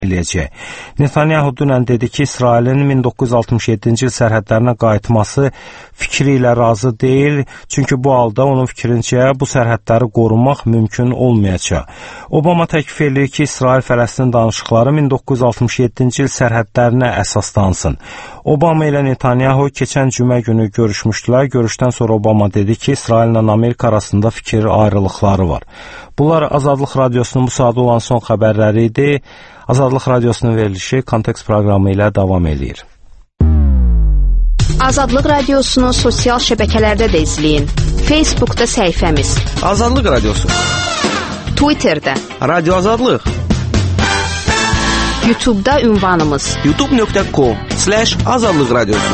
eləyəcək. Netanyahu dünən dedi ki, İsrailin 1967-ci il sərhədlərinə qayıtması fikri ilə razı deyil, çünki bu halda onun fikrincə bu sərhədləri qorumaq mümkün olmayacaq. Obama təklif edir ki, İsrail-Fələstin danışıqları 1967-ci il sərhədlərinə əsaslansın. Obama ilə Netanyahu keçən cümə günü görüşmüşdülər. Görüşdən sonra Obama dedi ki, İsrail ilə Amerika arasında fikir ayrılıqları var. Bunlar Azadlıq Radiosunun bu saat olan son xəbərləri idi. Azadlıq Radiosunun verilişi Kontekst proqramı ilə davam edir. Azadlıq Radiosunu sosial şəbəkələrdə də izləyin. Facebookda səhifəmiz Azadlıq Radiosu, Twitterdə Radio Azadlıq, YouTube'da ünvanımız youtube.com/Azadlıq Radiosu.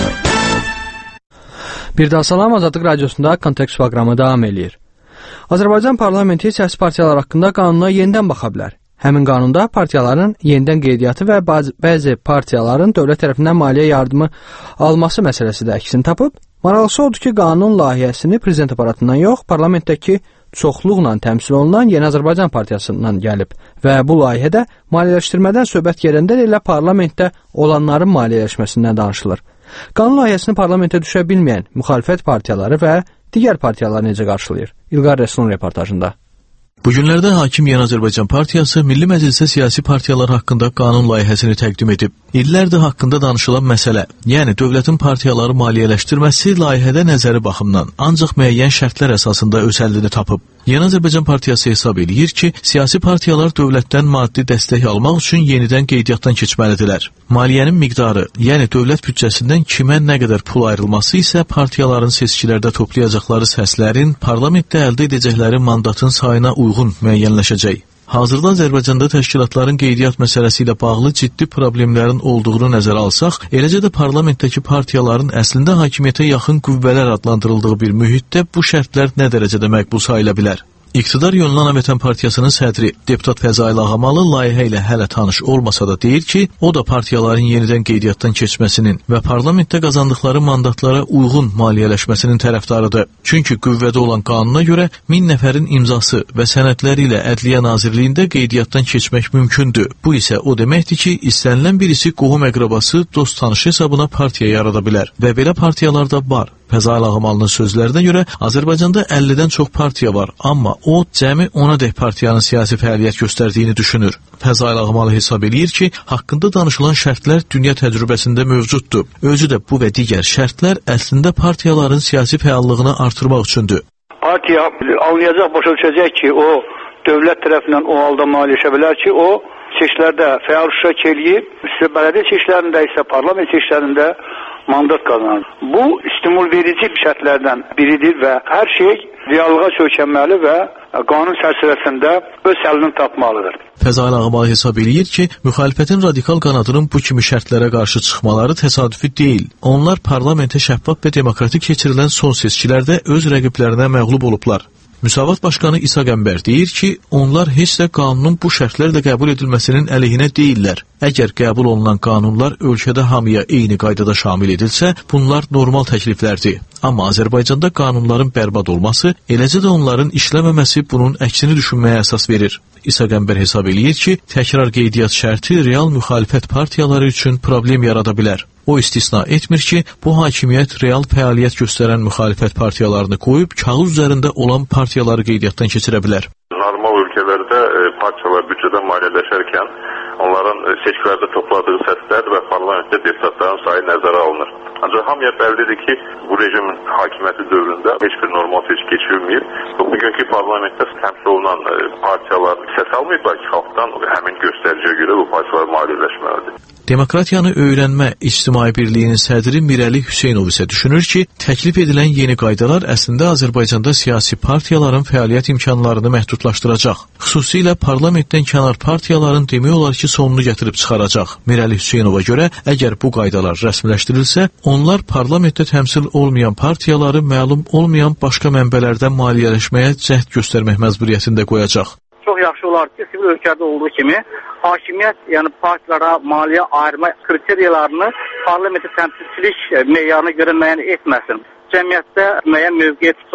Bir daha salam, Azadlıq Radiosunda Kontekst proqramı davam edir. Azərbaycan parlamenti siyasi partiyalar haqqında qanuna yenidən baxa bilər. Həmin qanunda partiyaların yenidən qeydiyyatı və bəzi partiyaların dövlət tərəfindən maliyyə yardımı alması məsələsi də əksini tapıb. Maraqlısı odur ki, qanun layihəsini prezident aparatından yox, parlamentdəki çoxluqla təmsil olunan Yeni Azərbaycan Partiyasından gəlib və bu layihədə maliyyələşdirmədən söhbət gedəndə elə parlamentdə olanların maliyyələşməsindən danışılır. Qanun layihəsini parlamentə düşə bilməyən müxalifət partiyaları və digər partiyalar necə qarşılayır? İlqar Rəsulun reportajında. Bu günlərdə hakim Yeni Azərbaycan Partiyası Milli Məclisə siyasi partiyalar haqqında qanun layihəsini təqdim edib. İllərdir haqqında danışılan məsələ, yəni dövlətin partiyaları maliyyələşdirməsi layihədə nəzəri baxımdan ancaq müəyyən şərtlər əsasında öz həllini tapıb. Yeni Azərbaycan Partiyası hesab edir ki, siyasi partiyalar dövlətdən maddi dəstək almaq üçün yenidən qeydiyyatdan keçməlidirlər. Maliyyənin miqdarı, yəni dövlət büdcəsindən kimə nə qədər pul ayrılması isə partiyaların seçkilərdə toplayacaqları səslərin, parlamentdə əldə edəcəkləri mandatın sayına uyğun müəyyənləşəcək. Hazırda Azərbaycanda təşkilatların qeydiyyat məsələsi ilə bağlı ciddi problemlərin olduğunu nəzərə alsaq, eləcə də parlamentdəki partiyaların əslində hakimiyyətə yaxın qüvvələr adlandırıldığı bir mühitdə bu şərtlər nə dərəcədə məqbul sayıla bilər? İqtidar yönlü Ana Vətən Partiyasının sədri, deputat Fəzail Ağamalı layihə ilə hələ tanış olmasa da deyir ki, o da partiyaların yenidən qeydiyyatdan keçməsinin və parlamentdə qazandıqları mandatlara uyğun maliyyələşməsinin tərəfdarıdır. Çünki qüvvədə olan qanuna görə 1000 nəfərin imzası və sənədləri ilə Ədliyyə Nazirliyində qeydiyyatdan keçmək mümkündür. Bu isə o deməkdir ki, istənilən birisi qohum əqrabası, dost tanışı hesabına partiya yarada bilər və belə partiyalar da var. Fəzail Ağamalının sözlərinə görə Azərbaycanda 50-dən çox partiya var, amma o cəmi 10-a partiyanın siyasi fəaliyyət göstərdiyini düşünür. Fəzail Ağamalı hesab edir ki, haqqında danışılan şərtlər dünya təcrübəsində mövcuddur. Özü də bu və digər şərtlər əslində partiyaların siyasi fəallığını artırmaq üçündür. Partiya anlayacaq, başa düşəcək ki, o dövlət tərəfindən o halda maliyyələşə bilər ki, o seçkilərdə fəal iştirak eləyib, bələdiyyə seçkilərində isə parlament seçkilərində mandat qazanır. Bu stimul verici şərtlərdən biridir və hər şey reallığa söykənməli və qanun çərçivəsində öz həllini tapmalıdır. Fəzail Ağamalı hesab edir ki, müxalifətin radikal qanadının bu kimi şərtlərə qarşı çıxmaları təsadüfi deyil. Onlar parlamentə şəffaf və demokratik keçirilən son seçkilərdə öz rəqiblərinə məğlub olublar. Müsavat Başqanı İsa Qəmbər deyir ki, onlar heç də qanunun bu şərtlərlə qəbul edilməsinin əleyhinə deyirlər. Əgər qəbul olunan qanunlar ölkədə hamıya eyni qaydada şamil edilsə, bunlar normal təkliflərdir. Amma Azərbaycanda qanunların bərbad olması, eləcə də onların işləməməsi bunun əksini düşünməyə əsas verir. İsa Qəmbər hesab eləyir ki, təkrar qeydiyyat şərti real müxalifət partiyaları üçün problem yarada bilər. O istisna etmir ki, bu hakimiyyət real fəaliyyət göstərən müxalifət partiyalarını qoyub kağız üzərində olan partiyaları qeydiyyatdan keçirə bilər. Normal ölkələrdə partiyalar büdcədən maliyyələşərkən onların seçkilərdə topladığı səslər və parlamentdə deputatların sayı nəzərə alınır. Ancaq hamıya bəllidir ki, bu rejimin hakimiyyəti dövründə heç bir normal seçki keçirilməyib. Bugünkü parlamentdə təmsil olunan partiyalar səs almayıblar ki, xalqdan həmin göstəriciyə görə bu partiyalar maliyyələşməlidir. Demokratiyanı öyrənmə İctimai Birliyinin sədri Mirəli Hüseynov isə düşünür ki, təklif edilən yeni qaydalar əslində Azərbaycanda siyasi partiyaların fəaliyyət imkanlarını məhdudlaşdıracaq. Xüsusilə parlamentdən kənar partiyaların demək olar ki, sonunu gətirib çıxaracaq. Mirəli Hüseynova görə, əgər bu qaydalar rəsmiləşdirilsə, onlar parlamentdə təmsil olmayan partiyaları məlum olmayan başqa mənbələrdən maliyyələşməyə cəhd göstərmək məcburiyyətində qoyacaq. Çox yaxşı olar ki, sivil ölkədə olduğu kimi hakimiyyət, yəni partiyalara maliyyə ayırma kriteriyalarını parlamentə təmsilçilik meyarına görə müəyyən etməsin. Cəmiyyətdə müəyyən mövqeyə tutan,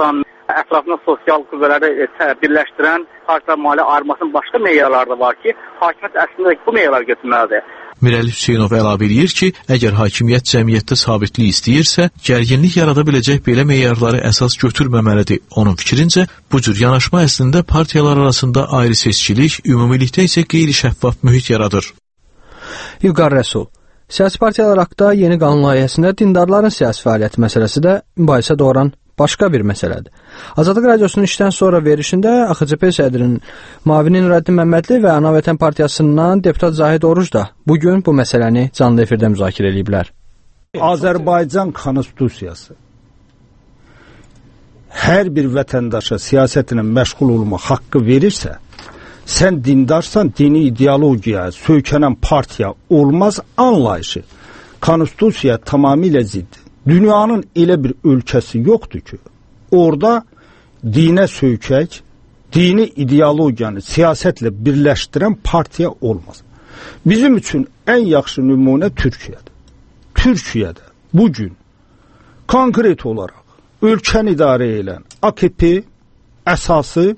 ətrafında sosial qüvvələri birləşdirən partiyalar maliyyə ayırmasının başqa meyarları da var ki, hakimiyyət əslində bu meyarları götürməlidir. Mirəli Hüseynov əlavə edir ki, əgər hakimiyyət cəmiyyətdə sabitlik istəyirsə, gərginlik yarada biləcək belə meyarları əsas götürməməlidir. Onun fikrincə, bu cür yanaşma əslində partiyalar arasında ayrı seçkilik, ümumilikdə isə qeyri-şəffaf mühit yaradır. İlqar Rəsul, siyasi partiyalar haqqında yeni qanun layihəsində dindarların siyasi fəaliyyəti məsələsi də mübahisə doğuran başqa bir məsələdir. Azadlıq Radiosunun işdən sonra verişində AXCP sədrinin Mavinin Nurəddin Məmmədli və Ana Vətən Partiyasından deputat Zahid Oruc da bugün bu məsələni canlı efirdə müzakirə ediblər. Azərbaycan Konstitusiyası hər bir vətəndaşa siyasətlə məşğul olmaq haqqı verirsə, sən dindarsan, dini ideologiyaya söykənən partiya olmaz anlayışı. Konstitusiya tamamilə ziddir. Dünyanın elə bir ölkəsi yoxdur ki, orada dinə söykək, dini ideologiyanı siyasətlə birləşdirən partiya olmaz. Bizim üçün ən yaxşı nümunə Türkiyədir. Türkiyədə bugün konkret olaraq ölkəni idarə edən AKP əsası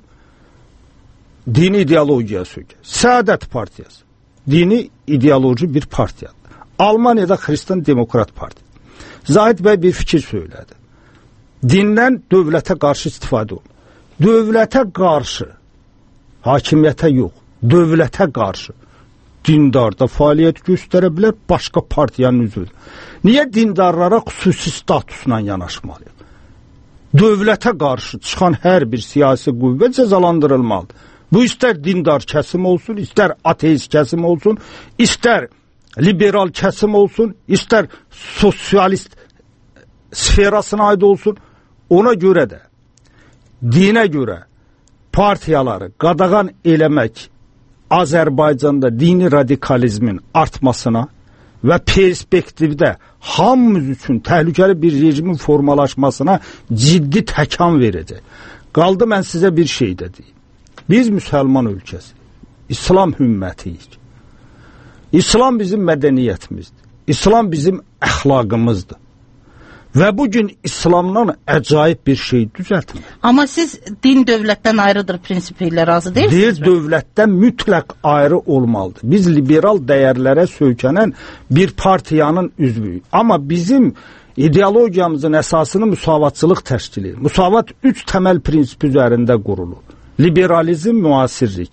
dini ideologiyaya söykək. Səadət Partiyası dini ideoloji bir partiyadır. Almaniyada Xristian Demokrat Partiyası. Zahid bəy bir fikir söylədi. Dindən dövlətə qarşı istifadə olunur. Dövlətə qarşı, hakimiyyətə yox, dövlətə qarşı dindarda fəaliyyət göstərə bilər, başqa partiyanın üzvüdür. Niyə dindarlara xüsusi statusla yanaşmalıyıq? Dövlətə qarşı çıxan hər bir siyasi qüvvə cəzalandırılmalıdır. Bu istər dindar kəsim olsun, istər ateist kəsim olsun, istər liberal kəsim olsun, istər sosialist sferasına aid olsun, ona görə də dinə görə partiyaları qadağan eləmək Azərbaycanda dini radikalizmin artmasına və perspektivdə hamımız üçün təhlükəli bir rejimin formalaşmasına ciddi təkan verəcək. Qaldı mən sizə bir şey də deyim. Biz müsəlman ölkəsi, İslam ümmətiyik. İslam bizim mədəniyyətimizdir. İslam bizim əxlaqımızdır. Və bugün İslamdan əcaib bir şey düzəltmir. Amma siz din dövlətdən ayrıdır prinsipi ilə razı deyilsiniz mi? Din dövlətdən mütləq ayrı olmalıdır. Biz liberal dəyərlərə söykənən bir partiyanın üzvüyük. Amma bizim ideologiyamızın əsasını müsavatçılıq təşkil edir. Müsavat 3 təməl prinsipi üzərində qurulur. Liberalizm, müasirlik,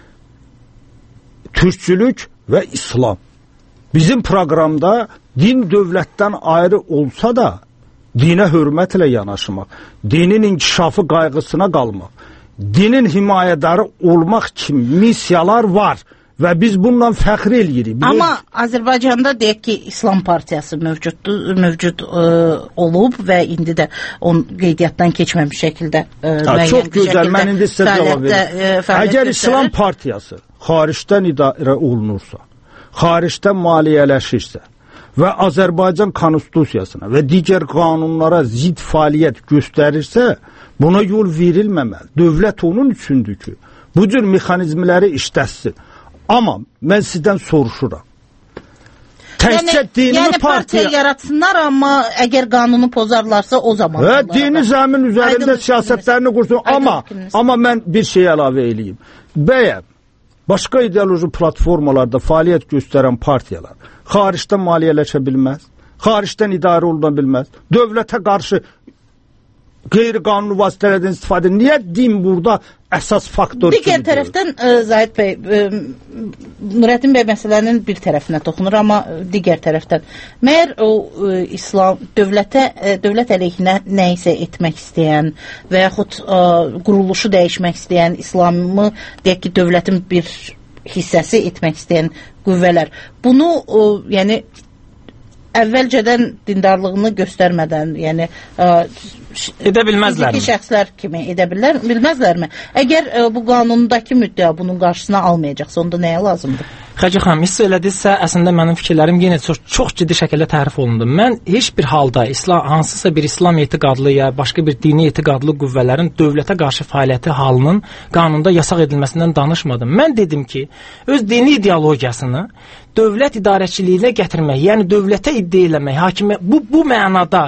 türkçülük və İslam. Bizim proqramda din dövlətdən ayrı olsa da dinə hörmətlə yanaşmaq, dinin inkişafı qayğısına qalmaq, dinin himayədarı olmaq kimi missiyalar var və biz bundan fəxr eləyirik. Amma Azərbaycanda deyək ki, İslam Partiyası mövcud olub və indi də onun qeydiyyatdan keçməmiş şəkildə çox gözəl, mən indi sizə cavab verim. Əgər İslam Partiyası xaricdən idarə olunursa, xaricdən maliyyələşirsə və Azərbaycan Konstitusiyasına və digər qanunlara zid fəaliyyət göstərirsə, buna yol verilməməli. Dövlət onun üçündür ki, bu cür mexanizmləri işlətsin. Amma mən sizdən soruşuram. Yəni partiya yaratsınlar, amma əgər qanunu pozarlarsa o zaman. Dini zəmin üzərində siyasətlərini qursun. Amma mən bir şey əlavə eləyim. Bəyəm, başqa ideoloji platformalarda fəaliyyət göstərən partiyalar xaricdən maliyyələşə bilməz, xaricdən idarə oluna bilməz, dövlətə qarşı qeyri-qanuni vasitələrdən istifadə. Niyə din burada əsas faktor kimi? Digər tərəfdən Zahid bəy, Nurəddin bəy məsələnin bir tərəfinə toxunur, amma digər tərəfdən məyər o İslam dövlət əleyhinə nə isə etmək istəyən və yaxud quruluşu dəyişmək istəyən, İslamı deyək ki, dövlətin bir hissəsi etmək istəyən qüvvələr bunu yəni əvvəlcədən dindarlığını göstərmədən, yəni edə bilməzlərmi? Fiziki şəxslər kimi edə bilməzlərmi? Əgər bu qanundakı müddəa bunun qarşısına almayacaqsa, onda nəyə lazımdır? Xəcə xanım, hiss elədinizsə, əslində mənim fikirlərim yenə çox ciddi şəkildə tərif olundu. Mən heç bir halda hansısa bir İslam etiqadlı ya başqa bir dini etiqadlı qüvvələrin dövlətə qarşı fəaliyyəti halının qanunda yasaq edilməsindən danışmadım. Mən dedim ki, öz dini ideologiyasını dövlət idarəçiliyinə gətirmək, yəni dövlətə iddia eləmək, hakimiyyət bu mənada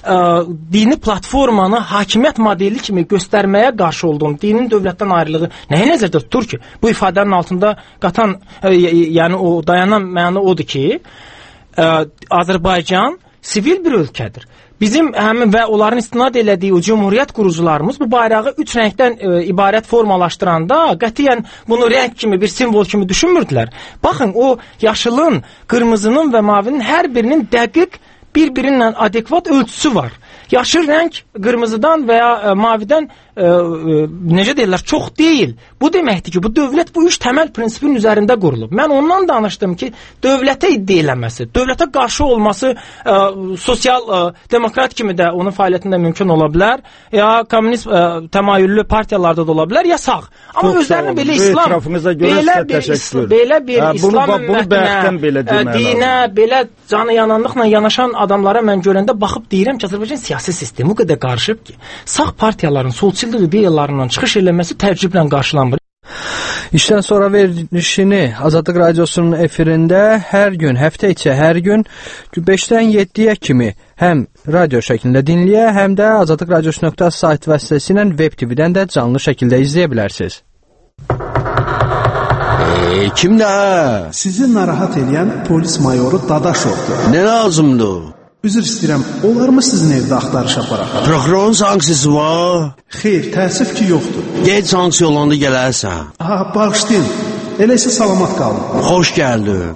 dini platformanı hakimiyyət modeli kimi göstərməyə qarşı olduğum, dinin dövlətdən ayrılığı nəyə nəzərdə tutur ki? Bu ifadənin altında qatan, yəni o dayanan məna odur ki, Azərbaycan sivil bir ölkədir. Bizim həmin və onların istinad elədiyi o cümhuriyyət qurucularımız bu bayrağı 3 rəngdən ibarət formalaşdıranda qətiyyən bunu rəng kimi, bir simvol kimi düşünmürdülər. Baxın, o yaşılın, qırmızının və mavinin hər birinin dəqiq bir-birinlə adekvat ölçüsü var. Yaşıl rəng qırmızıdan və ya mavidən necə deyirlər, çox deyil. Bu deməkdir ki, bu dövlət bu üç təməl prinsipin üzərində qurulub. Mən ondan danışdım ki, dövlətə iddia eləməsi, dövlətə qarşı olması sosial demokrat kimi də onun fəaliyyətində mümkün ola bilər, ya kommunist təmayüllü partiyalarda da ola bilər, ya sağ. Amma özlərini belə İslam, belə bir İslam ümmətinə, dinə, belə canı yananlıqla yanaşan adamlara mən görəndə baxıb deyirəm ki, Azərbaycan siyasi sistemi o qədər qarışıb ki, sağ partiyaların solçu iddialarından çıxış eləməsi təəccüblə qarşılanmır. İşdən sonra verilişini Azadlıq Radiosunun efirində hər gün, həftə içi hər gün 5-dən 7-yə kimi həm radio şəklində dinləyə, həm də Azadlıq Radiosu.az sayt vasitəsilə Web TV-dən də canlı şəkildə izləyə bilərsiniz. Kimdə? Sizi narahat edən polis mayoru Dadaşovdur. Nə lazımdır? Üzr istəyirəm, olarmı sizin evdə axtarış aparaq? Prokurorun sanksiyası var? Xeyr, təəssüf ki, yoxdur. Gec sanksiya olanda gələrsən. Bağışlayın, elə isə salamat qalın. Xoş gəldin.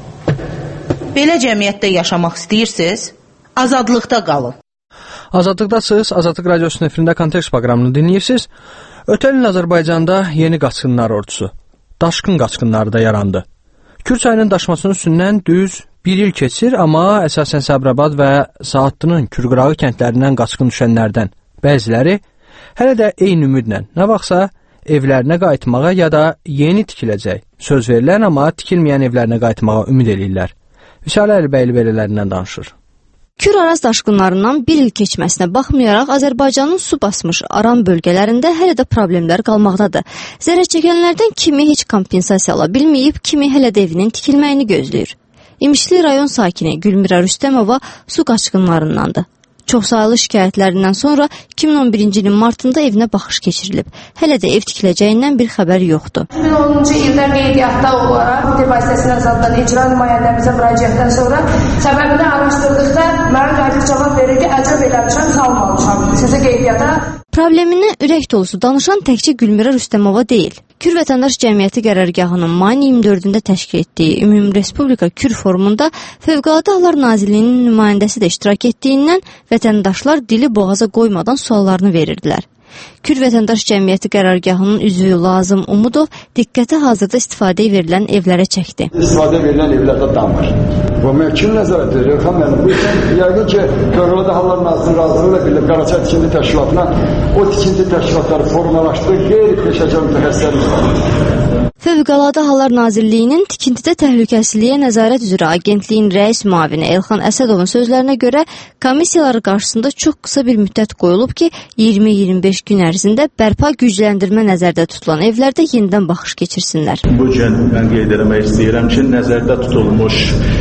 Belə cəmiyyətdə yaşamaq istəyirsiniz? Azadlıqda qalın. Azadlıqdasınız, Azadlıq Radiosunun efirində Kontekst proqramını dinləyirsiniz. Ötən il Azərbaycanda yeni qaçqınlar ordusu, daşqın qaçqınları da yarandı. Kür çayının daşmasının üstündən düz bir il keçir, amma əsasən Səbrabad və Saatlı'nın Kürqırağı kəndlərindən qaçqın düşənlərdən bəziləri hələ də eyni ümidlə nə vaxtsa evlərinə qayıtmağa ya da yeni tikiləcək söz verilən, amma tikilməyən evlərinə qayıtmağa ümid edirlər. Vüsal Əlibəyli belələrindən danışır. Kür Araz daşqınlarından bir il keçməsinə baxmayaraq Azərbaycanın su basmış Aran bölgələrində hələ də problemlər qalmaqdadır. Zərər çəkənlərdən kimi heç kompensasiya ala bilməyib, kimi hələ də evinin tikilməyini gözləyir. İmişli rayon sakini Gülmira Rüstəmova su qaçqınlarındandır. Çoxsaylı şikayətlərindən sonra 2011-ci ilin martında evinə baxış keçirilib. Hələ də ev tikiləcəyindən bir xəbər yoxdur. 2010-cu ildə qeydiyyatda olaraq Ruti vasitəsilə azadlıqdan icra nümayəndəmizə müraciətdən sonra səbəbini araşdırdıqda mənə qayıdıb cavab verir ki, əcəb eləmişəm, salmamışam sizi qeydiyyata. Problemini ürək dolusu danışan təkcə Gülmira Rüstəmova deyil. Kür Vətəndaş Cəmiyyəti qərargahının mayın 24-də təşkil etdiyi Ümumrespublika Kür forumunda Fövqəladə Hallar Nazirliyinin nümayəndəsi də iştirak etdiyindən vətəndaşlar dili boğaza qoymadan suallarını verirdilər. Kür Vətəndaş Cəmiyyəti qərargahının üzvü Lazım Umudov diqqətə hazırda istifadəyə verilən evlərə çəkdi. İstifadə verilən evlərdə damır. Bu mümkün nəzarət edir. Elxan müəllim, bu üçün yəqin ki, Fövqəladə Hallar Nazirliyi razılığı ilə birlikdə Qaraçay Tikinti Təşkilatına o tikinti təşkilatları formalaşdırıb qeyri-peşəkar mütəxəssislərimiz var. Fövqəladə Hallar Nazirliyinin tikintidə təhlükəsizliyə nəzarət üzrə agentliyin rəis müavini Elxan Əsədovun sözlərinə görə komissiyaları qarşısında çox qısa bir müddət qoyulub ki, 20-25 gün ərzində bərpa gücləndirmə nəzərdə tutulan evlərdə yenidən baxış keçirsinlər. Bu gün mən qeyd etmək istəyirəm ki, nəzərdə tutulmuş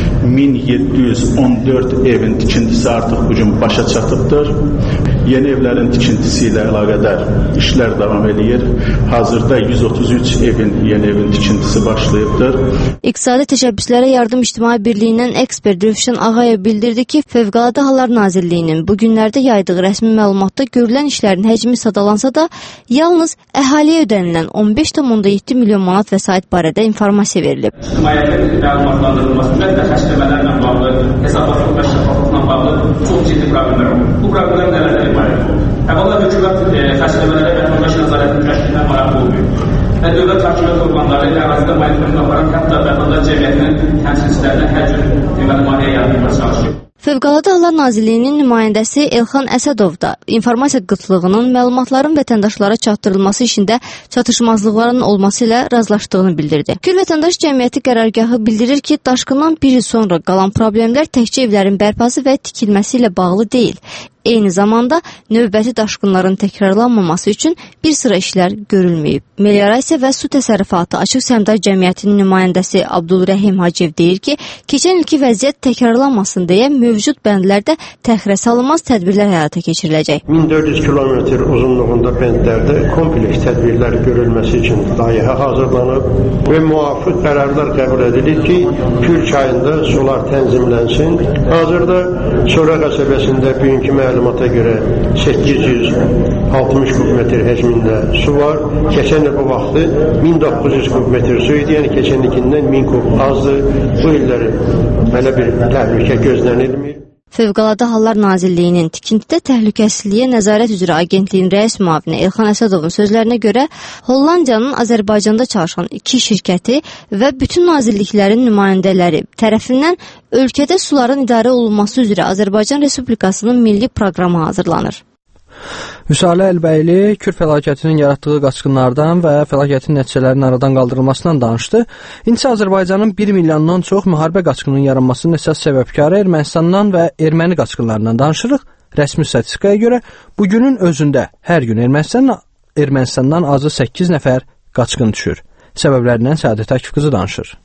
1714 evin tikintisi artıq bu gün başa çatıbdır. Yeni evlərin tikintisi ilə əlaqədar işlər davam edir. Hazırda 133 evin yeni evin tikintisi başlayıbdır. İqtisadi Təşəbbüslərə Yardım İctimai Birliyindən ekspert Rövşən Ağayev bildirdi ki, Fövqəladə Hallar Nazirliyinin bu günlərdə yaydığı rəsmi məlumatda görülən işlərin həcmi sadalansa da, yalnız əhaliyə ödənilən 15,7 milyon manat vəsait barədə informasiya verilib. İctimaiyyətin məlumatlandırılmasında və xərcləmələrlə bağlı, hesabatlıq və şəffaflıqla bağlı çox ciddi problemlər olur. Bu problemlər nələrdir ibarət olur? Əvvəla hökumət xərcləmələrə vətəndaş nəzarətinin təşkilinə maraqlı olmuyor. Və dövlət hakimiyyət orqanları ilə ərazidə monitorinq aparan hətta vətəndaş cəmiyyətinin təmsilçilərinə hər cür maliyyə yardımına çalışır. Fövqəladə Hallar Nazirliyinin nümayəndəsi Elxan Əsədov da informasiya qıtlığının məlumatların vətəndaşlara çatdırılması işində çatışmazlıqların olması ilə razılaşdığını bildirdi. Kür Vətəndaş Cəmiyyəti qərargahı bildirir ki, daşqından bir il sonra qalan problemlər təkcə evlərin bərpası və tikilməsi ilə bağlı deyil. Eyni zamanda növbəti daşqınların təkrarlanmaması üçün bir sıra işlər görülməyib. Meliorasiya və su təsərrüfatı Açıq Səhmdar Cəmiyyətinin nümayəndəsi Abdulrəhim Hacıyev deyir ki, keçən ilki vəziyyət təkrarlanmasın deyə mövcud bəndlərdə təxirə salınmaz tədbirlər həyata keçiriləcək. 1400 kilometr uzunluğunda bəndlərdə kompleks tədbirlər görülməsi üçün layihə hazırlanıb və müvafiq qərarlar qəbul edilir ki, Kür çayında sular tənzimlənsin. Hazırda Sora qəsəbəsində bugünkü məlumata görə 860 kubmetr həcmində su var. Keçən il bu vaxtı 1900 kubmetr su idi, yəni keçən ilkindən 1000 kub azdır. Bu illəri belə bir təhlükə gözlənilmir. Fövqəladə Hallar Nazirliyinin tikintidə təhlükəsizliyə nəzarət üzrə agentliyin rəis müavini Elxan Əsədovun sözlərinə görə Hollandiyanın Azərbaycanda çalışan 2 şirkəti və bütün nazirliklərin nümayəndələri tərəfindən ölkədə suların idarə olunması üzrə Azərbaycan Respublikasının milli proqramı hazırlanır. Müsalə Əlbəyli Kür fəlakətinin yaratdığı qaçqınlardan və fəlakətin nəticələrinin aradan qaldırılmasından danışdı. İndi Azərbaycanın 1 milyondan çox müharibə qaçqınının yaranmasının əsas səbəbkarı Ermənistandan və erməni qaçqınlarından danışırıq. Rəsmi statistikaya görə bugünün özündə hər gün Ermənistandan azı 8 nəfər qaçqın düşür. Səbəblərindən Səadət Akif qızı danışır.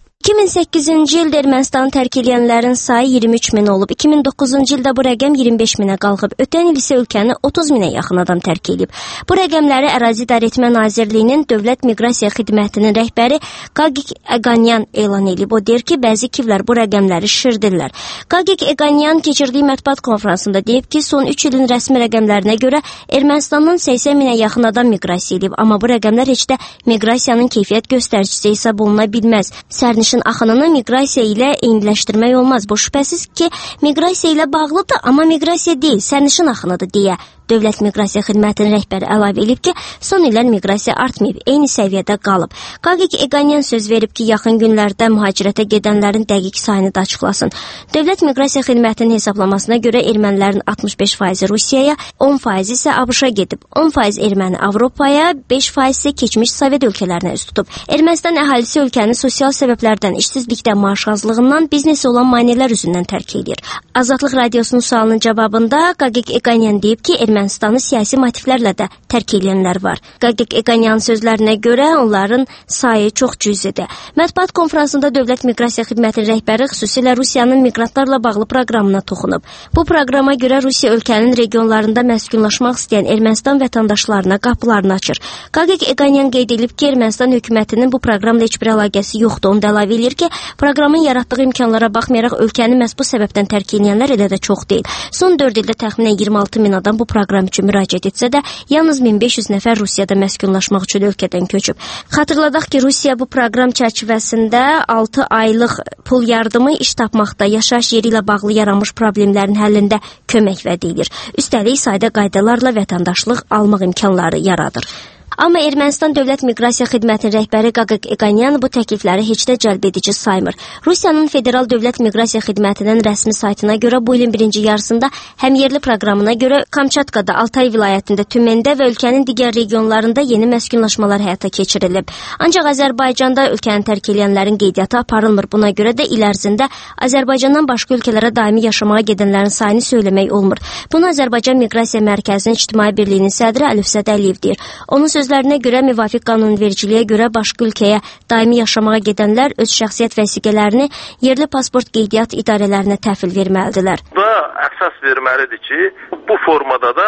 2008-ci ildə Ermənistanı tərk edənlərin sayı 23 min olub. 2009-cu ildə bu rəqəm 25 minə qalxıb. Ötən il isə ölkəni 30 minə yaxın adam tərk edib. Bu rəqəmləri Ərazi İdarəetmə Nazirliyinin Dövlət Miqrasiya Xidmətinin rəhbəri Qagik Eqanyan elan edib. O deyir ki, bəzi kivlər bu rəqəmləri şişirdirlər. Qagik Eqanyan keçirdiyi mətbuat konfransında deyib ki, son 3 ilin rəsmi rəqəmlərinə görə Ermənistanın 80 minə yaxın adam miqrasiya edib. Amma bu rəqəmlər heç də miqrasiyanın keyfiyyət göstəricisi hesab oluna bilməz. Sərnişin axınını miqrasiya ilə eyniləşdirmək olmaz. Bu şübhəsiz ki, miqrasiya ilə bağlıdır, amma miqrasiya deyil, sərnişin axınıdır deyə Dövlət Miqrasiya Xidmətinin rəhbəri əlavə edib ki, son illər miqrasiya artmayıb, eyni səviyyədə qalıb. Qagik Eqanyan söz verib ki, yaxın günlərdə mühacirətə gedənlərin dəqiq sayını da açıqlasın. Dövlət Miqrasiya Xidmətinin hesablamasına görə ermənilərin 65% Rusiyaya, 10% isə ABŞ-a gedib. 10% erməni Avropaya, 5% isə keçmiş Sovet ölkələrinə üst tutub. Ermənistan əhalisi ölkəni sosial səbəblərdən, işsizlikdən, maaş azlığından, biznesə olan maneələr üzündən tərk edir. Azadlıq Radiosunun sualının cavabında Qagik Eqanyan deyib ki, Ermənistanı siyasi motivlərlə də tərk edənlər var. Qagik Eqanyanın sözlərinə görə onların sayı çox cüzidir. Mətbuat konfransında Dövlət Miqrasiya Xidmətinin rəhbəri xüsusilə Rusiyanın miqrantlarla bağlı proqramına toxunub. Bu proqrama görə Rusiya ölkənin regionlarında məskunlaşmaq istəyən Ermənistan vətəndaşlarına qapılarını açır. Qagik Eqanyan qeyd edib ki, Ermənistan hökumətinin bu proqramla heç bir əlaqəsi yoxdur. Onu da əlavə edir ki, proqramın yaratdığı imkanlara baxmayaraq ölkəni məhz bu səbəbdən tərk edənlər elə də çox deyil. Son 4 ildə təxminən 26 min adam bu proqram üçün müraciət etsə də, yalnız 1500 nəfər Rusiyada məskunlaşmaq üçün ölkədən köçüb. Xatırladaq ki, Rusiya bu proqram çərçivəsində 6 aylıq pul yardımı, iş tapmaqda, yaşayış yeri ilə bağlı yaranmış problemlərin həllində kömək vəd edir. Üstəlik sayda qaydalarla vətəndaşlıq almaq imkanları yaradır. Amma Ermənistan Dövlət Miqrasiya Xidmətinin rəhbəri Qagik Eqanyan bu təklifləri heç də cəlb edici saymır. Rusiyanın Federal Dövlət Miqrasiya Xidmətinin rəsmi saytına görə bu ilin birinci yarısında həmyerli proqramına görə Kamçatkada, Altay vilayətində, Tümendə və ölkənin digər regionlarında yeni məskunlaşmalar həyata keçirilib. Ancaq Azərbaycanda ölkəni tərk edənlərin qeydiyyatı aparılmır. Buna görə də il ərzində Azərbaycandan başqa ölkələrə daimi yaşamağa gedənlərin sayını söyləmək olmur. Bunu Azərbaycan Miqrasiya Mərkəzinin İctimai Birliyinin sədri Əlifzədə Əliyev deyir. Onun sözlərinə görə müvafiq qanunvericiliyə görə başqa ölkəyə daimi yaşamağa gedənlər öz şəxsiyyət vəsiqələrini yerli pasport qeydiyyat idarələrinə təhvil verməlidirlər. Bu əsas verməlidir ki, bu formada da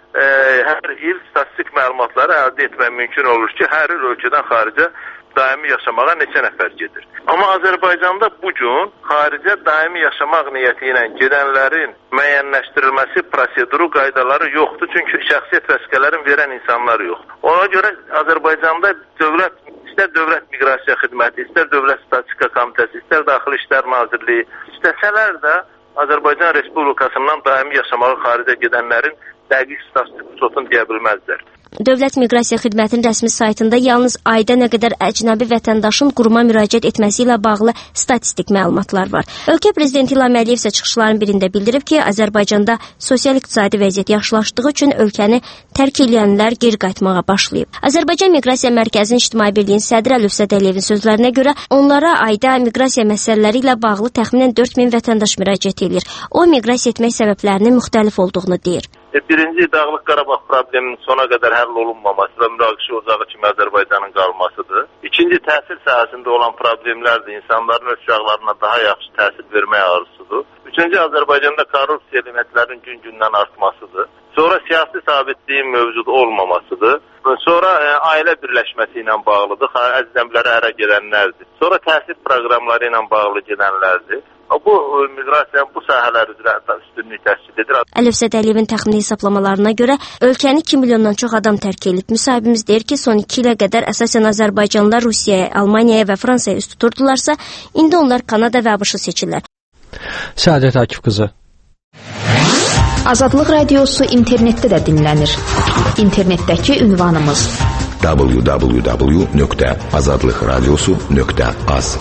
hər il statistik məlumatları əldə etmək mümkün olur ki, hər il ölkədən xaricə daimi yaşamağa neçə nəfər gedir. Amma Azərbaycanda bugün xaricə daimi yaşamaq niyyəti ilə gedənlərin müəyyənləşdirilməsi proseduru qaydaları yoxdur. Çünki şəxsiyyət vəsiqələrini verən insanlar yoxdur. Ona görə Azərbaycanda istər Dövlət Miqrasiya Xidməti, istər Dövlət Statistika Komitəsi, istər Daxili İşlər Nazirliyi istəsələr də Azərbaycan Respublikasından daimi yaşamağa xaricə gedənlərin dəqiq statistik sotunu deyə bilməzlər. Dövlət Miqrasiya Xidmətinin rəsmi saytında yalnız ayda nə qədər əcnəbi vətəndaşın quruma müraciət etməsi ilə bağlı statistik məlumatlar var. Ölkə prezidenti İlham Əliyev isə çıxışların birində bildirib ki, Azərbaycanda sosial-iqtisadi vəziyyət yaxşılaşdığı üçün ölkəni tərk edənlər geri qayıtmağa başlayıb. Azərbaycan Miqrasiya Mərkəzinin İctimai Birliyin sədri Əlövsət Əliyevin sözlərinə görə onlara ayda miqrasiya məsələləri ilə bağlı təxminən 4000 vətəndaş müraciət edir. O, miqrasiya etmək səbəblərinin müxtəlif olduğunu deyir. Birinci, Dağlıq Qarabağ probleminin sona qədər həll olunmaması və münaqişə ocağı kimi Azərbaycanın qalmasıdır. İkinci, təhsil sahəsində olan problemlərdir. İnsanların öz uşaqlarına daha yaxşı təhsil vermək arzusudur. Üçüncü, Azərbaycanda korrupsiya elementlərinin gün-gündən artmasıdır. Sonra siyasi sabitliyin mövcud olmamasıdır. Sonra ailə birləşməsi ilə bağlıdır. Əcnəbilərə ərə gedənlərdir. Sonra təhsil proqramları ilə bağlı gedənlərdir. Bu miqrasiya bu sahələr üzrə üstünlük təşkil edir. Əlövsət Əliyevin təxmini hesablamalarına görə ölkəni 2 milyondan çox adam tərk edib. Müsahibimiz deyir ki, son 2 ilə qədər əsasən Azərbaycanlılar Rusiyaya, Almaniyaya və Fransaya üst tuturdularsa, indi onlar Kanada və ABŞ seçirlər. Səadət Akif qızı. Azadlıq Radiosu internetdə də dinlənir. İnternetdəki ünvanımız www.azadlıqradiosu.az.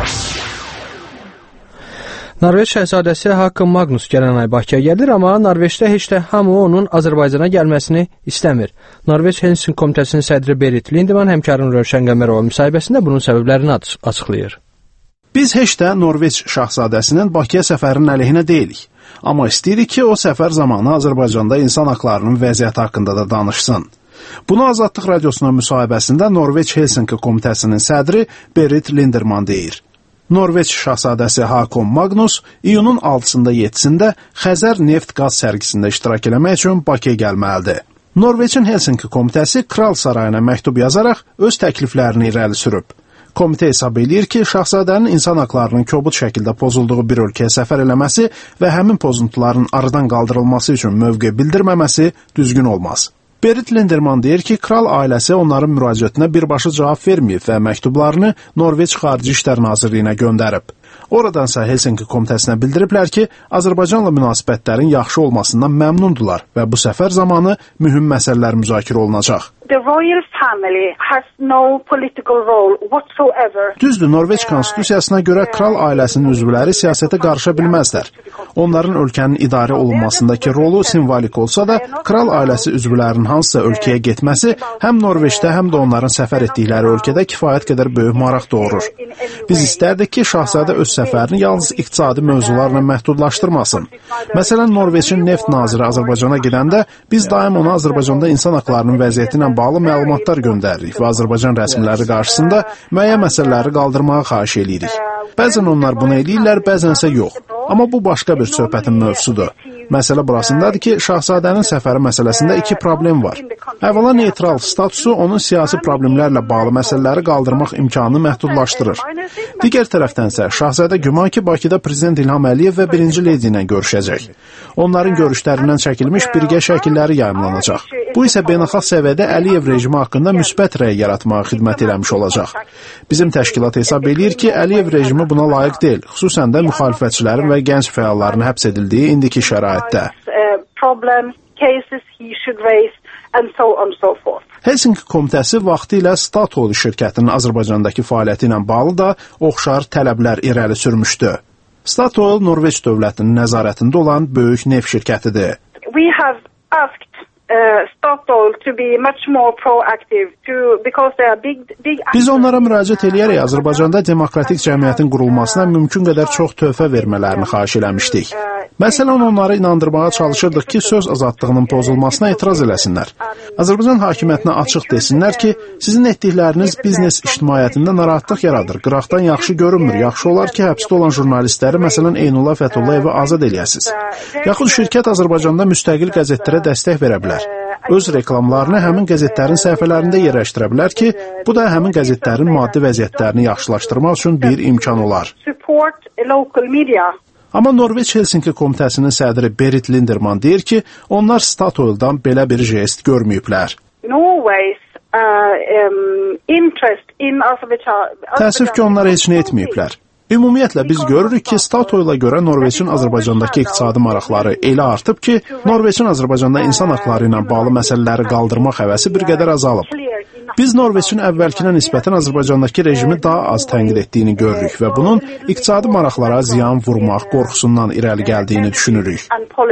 Norveç şəhzadəsi Haakon Magnus gələn ay Bakıya gəlir, amma Norveçdə heç də hamı onun Azərbaycana gəlməsini istəmir. Norveç Helsinki Komitəsinin sədri Berit Lindemann həmkarın Rövşən Qəmərova müsahibəsində bunun səbəblərini açıqlayır. Biz heç də Norveç şahzadəsinin Bakıya səfərinin əleyhinə deyilik. Amma istəyirik ki, o səfər zamanı Azərbaycanda insan haqlarının vəziyyəti haqqında da danışsın. Bunu Azadlıq Radiosunun müsahibəsində Norveç Helsinki Komitəsinin sədri Berit Lindemann deyir. Norveç şahzadəsi Haakon Magnus iyunun 6-sında 7-sində Xəzər neft-qaz sərgisində iştirak eləmək üçün Bakıya gəlməlidir. Norveçin Helsinki Komitəsi Kral Sarayına məktub yazaraq öz təkliflərini irəli sürüb. Komitə hesab edir ki, şahzadənin insan haqlarının kobud şəkildə pozulduğu bir ölkəyə səfər eləməsi və həmin pozuntuların aradan qaldırılması üçün mövqe bildirməməsi düzgün olmaz. Berit Lindemann deyir ki, kral ailəsi onların müraciətinə birbaşa cavab verməyib və məktublarını Norveç Xarici İşlər Nazirliyinə göndərib. Oradansa Helsinki Komitəsinə bildiriblər ki, Azərbaycanla münasibətlərin yaxşı olmasından məmnundular və bu səfər zamanı mühüm məsələlər müzakirə olunacaq. Düzdür, Norveç konstitusiyasına görə kral ailəsinin üzvləri siyasətə qarışa bilməzlər. Onların ölkənin idarə olunmasındakı rolu simvolik olsa da, kral ailəsi üzvlərinin hansısa ölkəyə getməsi həm Norveçdə, həm də onların səfər etdikləri ölkədə kifayət qədər böyük maraq doğurur. Biz istərdik ki, şahzadə öz səfərini yalnız iqtisadi mövzularla məhdudlaşdırmasın. Məsələn, Norveçin neft naziri Azərbaycana gedəndə biz daim ona Azərbaycanda insan haqlarının vəziyyəti ilə bağlı məlumatlar göndəririk və Azərbaycan rəsmiləri qarşısında müəyyən məsələləri qaldırmağa xahiş edirik. Bəzən onlar bunu edirlər, bəzənsə yox. Amma bu başqa bir söhbətin mövzusudur. Məsələ burasındadır ki, şahzadənin səfəri məsələsində iki problem var. Əvvəla neytral statusu onun siyasi problemlərlə bağlı məsələləri qaldırmaq imkanını məhdudlaşdırır. Digər tərəfdənsə, şahzadə güman ki, Bakıda prezident İlham Əliyev və birinci leydi ilə görüşəcək. Onların görüşlərindən çəkilmiş birgə şəkilləri yayımlanacaq. Bu isə beynəlxalq səviyyədə Əliyev rejimi haqqında müsbət rəy yaratmağa xidmət eləmiş olacaq. Bizim təşkilat hesab edir ki, Əliyev rejimi buna layiq deyil, xüsusən də müxalifətçilərin və gənc fəalların həbs edildiyi indiki şəraitdə. Helsinki Komitəsi vaxtilə Statoil şirkətinin Azərbaycandakı fəaliyyəti ilə bağlı da oxşar tələblər irəli sürmüşdü. Statoil Norveç dövlətinin nəzarətində olan böyük neft şirkətidir. Biz onlara müraciət edərək Azərbaycanda demokratik cəmiyyətin qurulmasına mümkün qədər çox töhfə vermələrini xahiş eləmişdik. Məsələn, onları inandırmağa çalışırdıq ki, söz azadlığının pozulmasına etiraz eləsinlər. Azərbaycan hakimiyyətinə açıq desinlər ki, sizin etdikləriniz biznes ictimaiyyətində narahatlıq yaradır, qıraqdan yaxşı görünmür, yaxşı olar ki, həbsdə olan jurnalistləri, məsələn, Eynullah Fəthullayevi azad eləyəsiz. Yaxud şirkət Azərbaycanda müstəqil qəzetlərə dəstək verə bilər. Öz reklamlarını həmin qəzetlərin səhifələrində yerləşdirə bilər ki, bu da həmin qəzetlərin maddi vəziyyətlərini yaxşılaşdırmaq üçün bir imkan olar. Amma Norveç Helsinki Komitəsinin sədri Berit Lindemann deyir ki, onlar Statoil'dan belə bir jest görməyiblər. Təəssüf ki, onlar heç nə etməyiblər. Ümumiyyətlə biz görürük ki, Stato ilə görə Norveçin Azərbaycandakı iqtisadi maraqları elə artıb ki, Norveçin Azərbaycanda insan haqları ilə bağlı məsələləri qaldırmaq həvəsi bir qədər azalıb. Biz Norveçin əvvəlkinə nisbətən Azərbaycandakı rejimi daha az tənqid etdiyini görürük və bunun iqtisadi maraqlara ziyan vurmaq qorxusundan irəli gəldiyini düşünürük.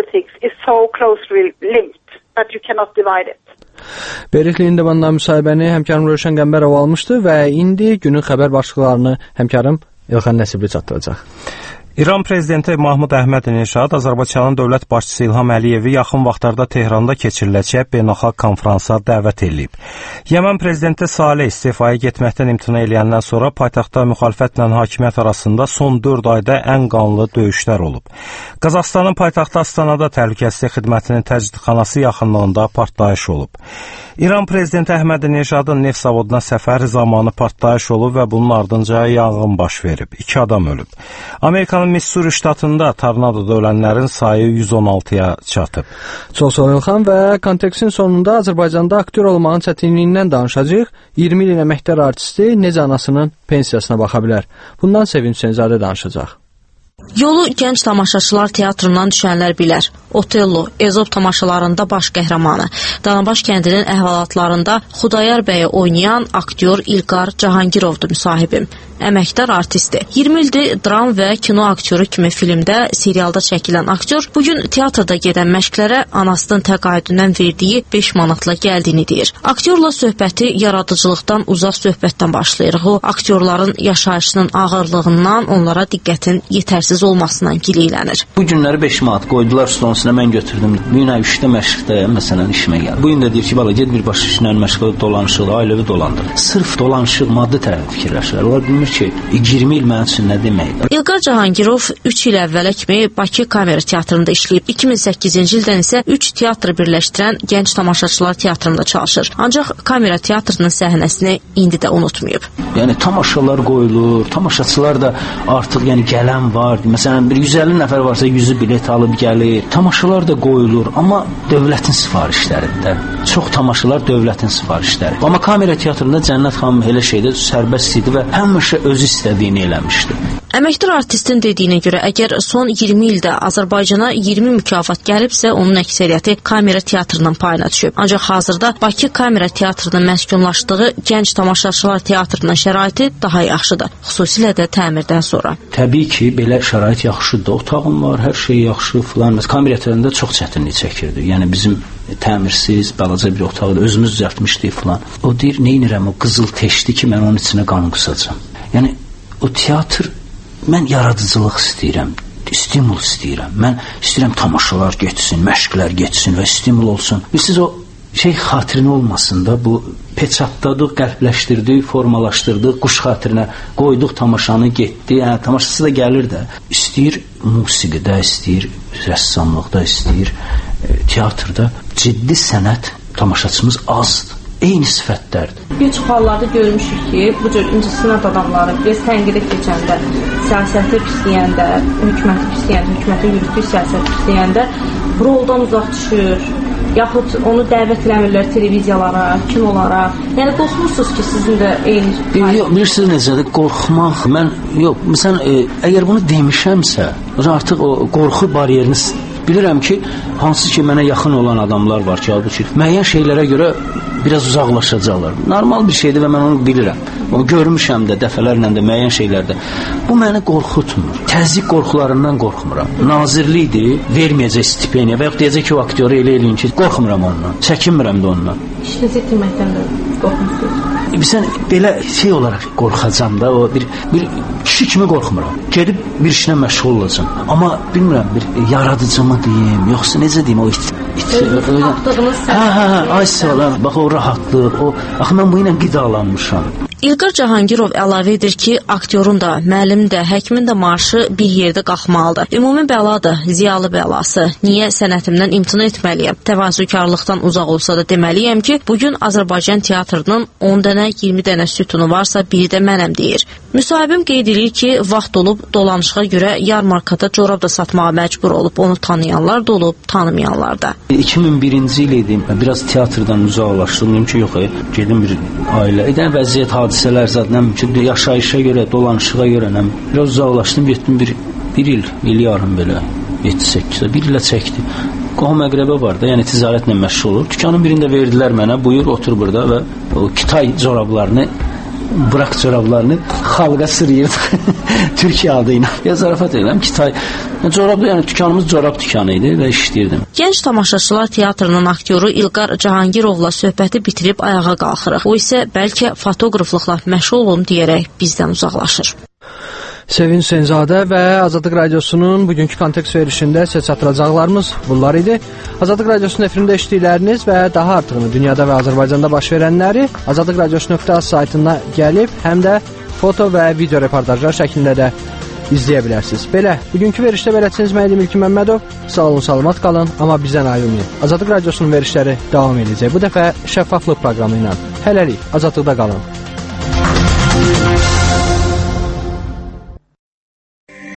Berit Lindemanla müsahibəni həmkarım Rövşən Qəmbərov almışdı və indi günün xəbər başlıqlarını həmkarım İlxan Nəsibli çatdıracaq. İran prezidenti Mahmud Əhmədinejad Azərbaycanın dövlət başçısı İlham Əliyevi yaxın vaxtlarda Tehranda keçiriləcək beynəlxalq konfransa dəvət edib. Yəmən prezidenti Saleh istifaya getməkdən imtina eləyəndən sonra paytaxtda müxalifətlə hakimiyyət arasında son 4 ayda ən qanlı döyüşlər olub. Qazaxıstanın paytaxtı Astanada təhlükəsizlik xidmətinin təcridxanası yaxınlığında partlayış olub. İran prezidenti Əhmədinejadın neft zavoduna səfəri zamanı partlayış olub və bunun ardınca yanğın baş verib. 2 adam ölüb. Amerikanın Missuri ştatında tornadoda ölənlərin sayı 116-ya çatıb. Çox sağ olun İlxan və kontekstin sonunda Azərbaycanda aktyor olmağın çətinliyindən danışacağıq. 20 il əməkdar artisti necə anasının pensiyasına baxa bilər? Bundan Sevinç Hüseynzadə danışacaq. Yolu gənc tamaşaçılar teatrından düşənlər bilər. Otello, Ezop tamaşalarında baş qəhrəmanı, Danabaş kəndinin əhvalatlarında Xudayar bəyi oynayan aktyor İlqar Cahangirovdur müsahibim. Əməkdar artistdir. 20 ildir dram və kino aktyoru kimi filmdə, serialda çəkilən aktyor bugün teatrda gedən məşqlərə anasının təqaüdündən verdiyi 5 manatla gəldiyini deyir. Aktyorla söhbəti yaradıcılıqdan uzaq söhbətdən başlayırıq. O, aktyorların yaşayışının ağırlığından, onlara diqqətin yetərsiz olmasından gileylənir. Bu günləri 5 manat qoydular stoluna, mən götürdüm. Bu gün 3-də məşqdəyəm, məsələn, işimə gəldi. Bu gün də deyir ki, bala, get birbaşa işlə məşqdə dolanışıq, ailəvi dolandır. Sırf dolanışıq, maddi tərəf fikirləşirlər. Onlar bilmir ki, 20 il mənim üçün nə deməkdir. İlqar Cahangirov 3 il əvvələ kimi Bakı Kamera Teatrında işləyib. 2008-ci ildən isə 3 teatrı birləşdirən Gənc Tamaşaçılar Teatrında çalışır. Ancaq Kamera Teatrının səhnəsini indi də unutmayıb. Yəni tamaşalar qoyulur, tamaşaçılar da artıq yəni gələn var. Məsələn, bir 150 nəfər varsa 100-ü bilet alıb gəlir. Tamaşalar da qoyulur, amma dövlətin sifarişlərində. Çox tamaşalar dövlətin sifarişləri. Amma Kamera Teatrında Cənnət xanım elə şeydə sərbəst idi və həmişə özü istədiyini eləmişdi. Əməkdar artistin dediyinə görə, əgər son 20 ildə Azərbaycana 20 mükafat gəlibsə, onun əksəriyyəti Kamera Teatrının payına düşüb. Ancaq hazırda Bakı Kamera Teatrının məskunlaşdığı Gənc Tamaşaçılar Teatrının şəraiti daha yaxşıdır, xüsusilə də təmirdən sonra. Təbii ki, belə şərait yaxşıdır. Otağım var, hər şey yaxşı filan. Kamera Teatrında çox çətinlik çəkirdi. Yəni bizim təmirsiz, balaca bir otaqda özümüz düzəltmişdik filan. O deyir, neynirəm, o qızıl teşdi ki, mən onun içinə qan qusacam. Yəni o teatr, mən yaradıcılıq istəyirəm, stimul istəyirəm. Mən istəyirəm tamaşalar getsin, məşqlər getsin və stimul olsun. Siz o şey xatirinə olmasın da, bu peçatladıq, qəlbləşdirdik, formalaşdırdıq, quş xatirinə qoyduq, tamaşanı getdi. Yəni tamaşası da gəlir də. İstəyir musiqidə, istəyir rəssamlıqda, istəyir teatrda ciddi sənət tamaşaçımız azdır. Eyni sifətlərdir. Bir çox hallarda görmüşük ki, bu cür incəsənət adamları biz tənqidə keçəndə, siyasəti pisləyəndə, hökuməti pisləyəndə, hökumətin yürütdüyü siyasəti pisləyəndə roldan uzaq düşür, yaxud onu dəvət eləmirlər televiziyalara, kinolara. Yəni qorxmursunuz ki, sizin də eyni... Yox, bilirsiniz necədir? Qorxmaq, mən, yox, məsələn, əgər bunu demişəmsə, artıq o qorxu baryerini bilirəm ki, hansı ki mənə yaxın olan adamlar var ki, müəyyən şeylərə görə biraz uzaqlaşacaqlar. Normal bir şeydir və mən onu bilirəm. Onu görmüşəm də, dəfələrlə də, müəyyən şeylərdə. Bu məni qorxutmur. Təzyiq qorxularından qorxmuram. Nazirlikdir, verməyəcək stipendiya və yaxud deyəcək ki, o aktyoru elə eləyin ki, qorxmuram ondan, çəkinmirəm də ondan. İşinizi itirməkdən də qorxmursunuz. Sən belə şey olaraq qorxacam da, o bir kişi kimi qorxmuram. Gedib bir işlə məşğul olacam. Amma bilmirəm, bir yaradıcımı deyim, yoxsa necə deyim, o ay sağ olun, bax o rahatlıq, axı mən bu ilə qidalanmışam. İlqar Cahangirov əlavə edir ki, aktyorun da, müəllimin də, həkimin də maaşı bir yerdə qalxmalıdır. Ümumi bəladır, ziyalı bəlası. Niyə sənətimdən imtina etməliyəm? Təvazökarlıqdan uzaq olsa da deməliyəm ki, bugün Azərbaycan teatrının 10 dənə, 20 dənə sütunu varsa, biri də mənəm deyir. Müsahibim qeyd edir ki, vaxt olub dolanışığa görə yarmarkada corab da satmağa məcbur olub. Onu tanıyanlar da olub, tanımayanlar da. 2001-ci il idim, biraz teatrdan uzaqlaşdım. Dedim ki, yox, gedim bir ailə. Vəziyyət hadisələr zad, nə mümkün, yaşayışa görə, dolanışığa görə, nə biraz uzaqlaşdım, getdim bir il yarım belə, 7-8, bir ilə çəkdi. Qohum əqrəbə var da, yəni ticarətlə məşğul olur. Dükanın birində verdilər mənə, buyur, otur burada və o Kitay corablarını, bırak corablarını xalqa sırıyırdı. Türkiyə adı ilə. Ya zarafat edirəm, Kitay corablı, yəni dükanımız corab dükanı idi və işləyirdim. Gənc tamaşaçılar teatrının aktyoru İlqar Cahangirovla söhbəti bitirib ayağa qalxırıq. O isə bəlkə fotoqraflıqla məşğul olun deyərək bizdən uzaqlaşır. Sevinç Senzadə və Azadlıq Radiosunun bugünkü kontekst verilişində sizə çatdıracaqlarımız bunlar idi. Azadlıq Radiosunun efirində eşitdikləriniz və daha artığını dünyada və Azərbaycanda baş verənləri azadlıqradiosu.az saytına gəlib, həm də foto və video reportajlar şəklində də izləyə bilərsiniz. Belə, bugünkü verilişdə beləcəniz mən idim İlkin Məmmədov. Sağ olun, salamat qalın, amma bizdən ayrılmayın. Azadlıq Radiosunun verilişləri davam edəcək. Bu dəfə şəffaflıq proqramı ilə. Hələlik, azadlıqda qalın.